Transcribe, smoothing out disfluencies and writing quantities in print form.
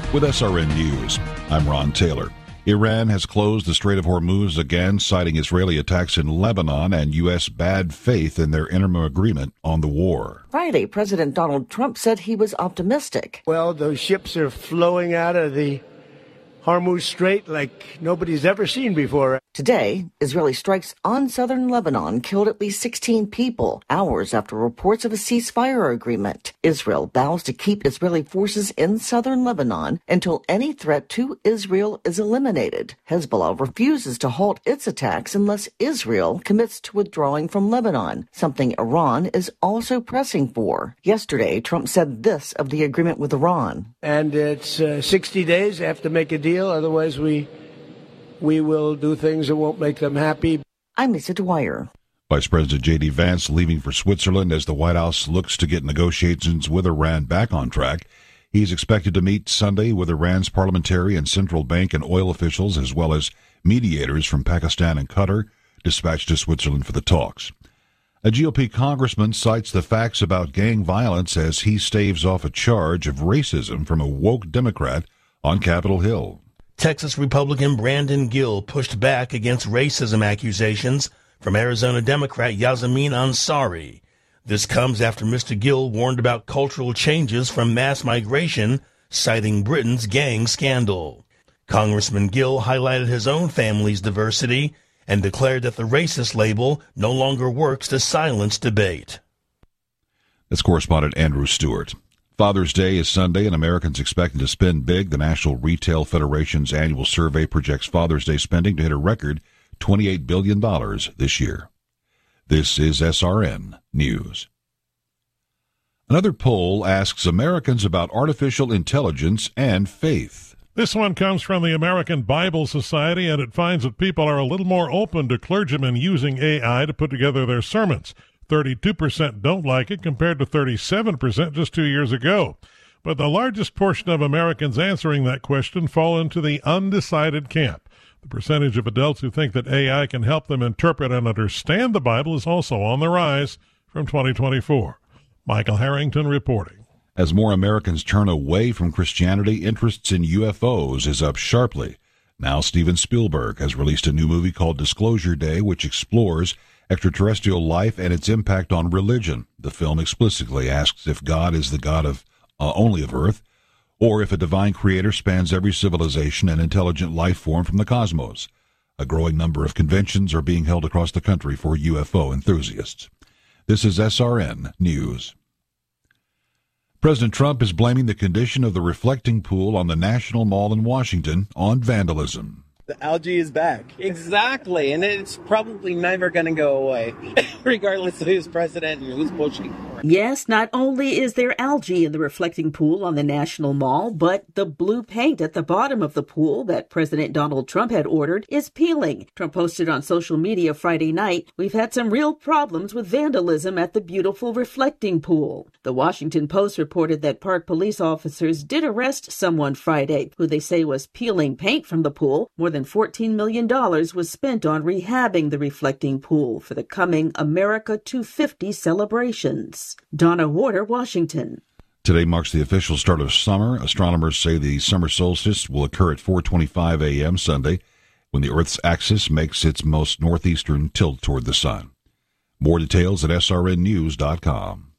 With SRN News, I'm Ron Taylor. Iran has closed the Strait of Hormuz again, citing Israeli attacks in Lebanon and U.S. bad faith in their interim agreement on the war. Friday, President Donald Trump said he was optimistic. Well, those ships are flowing out of the Hormuz Strait like nobody's ever seen before. Today, Israeli strikes on southern Lebanon killed at least 16 people, hours after reports of a ceasefire agreement. Israel vows to keep Israeli forces in southern Lebanon until any threat to Israel is eliminated. Hezbollah refuses to halt its attacks unless Israel commits to withdrawing from Lebanon, something Iran is also pressing for. Yesterday, Trump said this of the agreement with Iran. And it's 60 days. They have to make a deal, otherwise we will do things that won't make them happy. I'm Lisa Dwyer. Vice President J.D. Vance leaving for Switzerland as the White House looks to get negotiations with Iran back on track. He's expected to meet Sunday with Iran's parliamentary and central bank and oil officials, as well as mediators from Pakistan and Qatar, dispatched to Switzerland for the talks. A GOP congressman cites the facts about gang violence as he staves off a charge of racism from a woke Democrat on Capitol Hill. Texas Republican Brandon Gill pushed back against racism accusations from Arizona Democrat Yasamin Ansari. This comes after Mr. Gill warned about cultural changes from mass migration, citing Britain's gang scandal. Congressman Gill highlighted his own family's diversity and declared that the racist label no longer works to silence debate. That's correspondent Andrew Stewart. Father's Day is Sunday, and Americans expected to spend big. The National Retail Federation's annual survey projects Father's Day spending to hit a record $28 billion this year. This is SRN News. Another poll asks Americans about artificial intelligence and faith. This one comes from the American Bible Society, and it finds that people are a little more open to clergymen using AI to put together their sermons. 32% don't like it compared to 37% just 2 years ago. But the largest portion of Americans answering that question fall into the undecided camp. The percentage of adults who think that AI can help them interpret and understand the Bible is also on the rise from 2024. Michael Harrington reporting. As more Americans turn away from Christianity, interest in UFOs is up sharply. Now Steven Spielberg has released a new movie called Disclosure Day, which explores extraterrestrial life and its impact on religion. The film explicitly asks if God is the God of only of Earth, or if a divine creator spans every civilization and intelligent life form from the cosmos. A growing number of conventions are being held across the country for UFO enthusiasts. This is SRN News. President Trump is blaming the condition of the reflecting pool on the National Mall in Washington on vandalism. The algae is back. Exactly, and it's probably never going to go away, regardless of who's president and who's pushing for it. Yes, not only is there algae in the reflecting pool on the National Mall, but the blue paint at the bottom of the pool that President Donald Trump had ordered is peeling. Trump posted on social media Friday night, "We've had some real problems with vandalism at the beautiful reflecting pool." The Washington Post reported that park police officers did arrest someone Friday who they say was peeling paint from the pool. More than $14 million was spent on rehabbing the reflecting pool for the coming America 250 celebrations. Donna Warder, Washington. Today marks the official start of summer. Astronomers say the summer solstice will occur at 4:25 a.m. Sunday, when the Earth's axis makes its most northeastern tilt toward the sun. More details at srnnews.com.